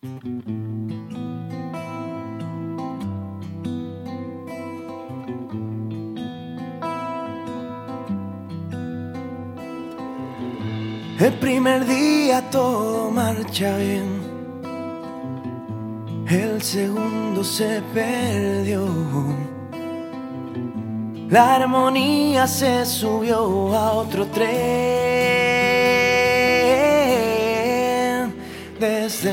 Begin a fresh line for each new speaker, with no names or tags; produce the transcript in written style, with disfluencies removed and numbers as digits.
El primer día todo marcha bien, el segundo se perdió. La armonía se subió a otro tren. Desde